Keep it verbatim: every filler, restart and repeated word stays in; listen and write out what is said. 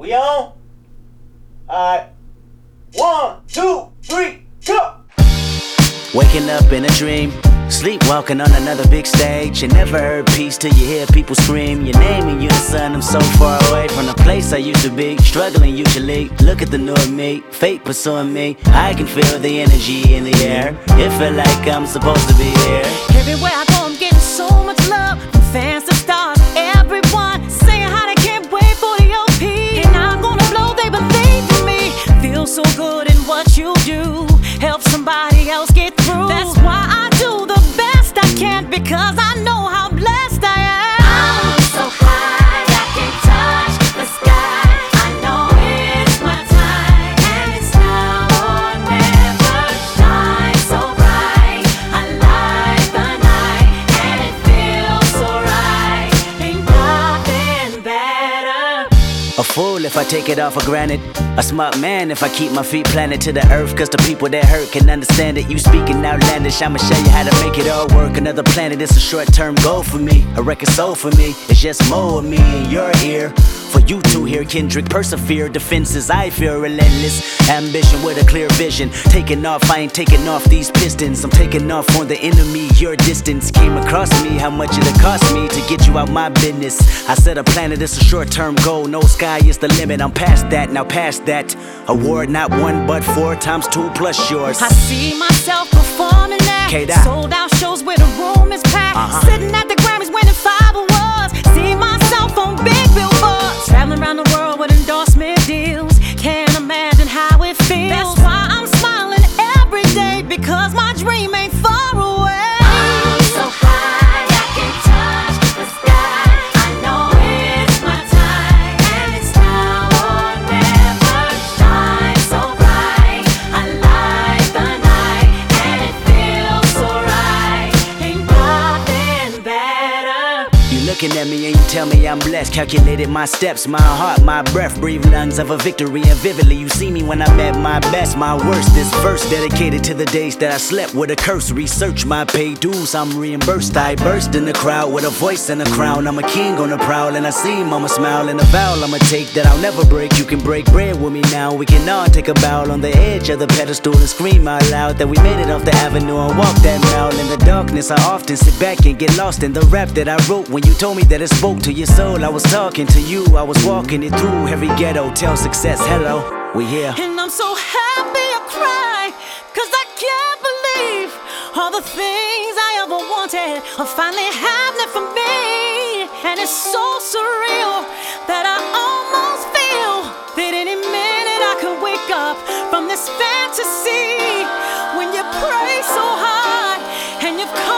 We on? Alright. One, two, three, go! Waking up in a dream, sleepwalking on another big stage. You never heard peace till you hear people scream your name in unison. I'm so far away from the place I used to be, struggling usually. Look at the new me, fate pursuing me. I can feel the energy in the air. It feel like I'm supposed to be here. Everywhere I go, I'm getting so much love from fans to stars. Everyone saying how they can't wait for the O P. And I'm gonna blow, they believe in me. Feel so good in what you do. Help somebody else get through. That's why I do the best I can, because I know how blessed I am. I'm so high, I can touch the sky. I know it's my time, and it's now or never. Shine so bright, I light the night, and it feels so right. Ain't nothing better. A fool if I take it all for granted. A smart man if I keep my feet planted to the earth. Cause the people that hurt can understand it. You speaking outlandish, I'ma show you how to make it all work. Another planet, it's a short-term goal for me. A record soul for me, it's just more of me in your ear. For you to hear Kendrick persevere. Defenses, I feel relentless. Ambition with a clear vision. Taking off, I ain't taking off these pistons. I'm taking off on the enemy. Your distance came across me. How much it'll cost me to get you out my business. I said a planet, it's a short-term goal. No sky is the limit, I'm past that, now past that. Award not one but four times two plus yours. I see myself performing at K-Dot. sold out shows where the room is packed. Uh-huh. Sitting at the Grammys winning five awards. See myself on big billboards. Traveling around the world with endorsement deals. Can't imagine how it feels. That's why I'm smiling every day, because my dream ain't far away. I'm so high, I can touch the sky. I know it's my time, and it's now or never. Shine so bright, I light the night, and it feels so right. Ain't nothing better. You looking at me and you tell me I'm blessed. Calculated my steps, my heart, my breath. Breathe lungs of a victory, and vividly you see me when I'm at my best, my worst. This verse dedicated to the days that I slept with a curse. Research my pay dues, I'm reimbursed. I burst in the crowd with a voice and a crown. I'm a king on the prowl, and I see mama smile. And a vow I'ma take that I'll never break. You can break bread with me now. We can all take a bow on the edge of the pedestal and scream out loud that we made it off the avenue and walk that mile. In the darkness, I often sit back and get lost in the rap that I wrote. When you told me that it spoke to your soul, I was talking to you. I was walking it through every ghetto. Tell success, hello, we here. And I'm so happy I cry, cause I can't believe all the things I ever wanted are finally happening for me. And it's so surreal that I almost feel that any minute I could wake up from this fantasy. When you pray so hard and you've come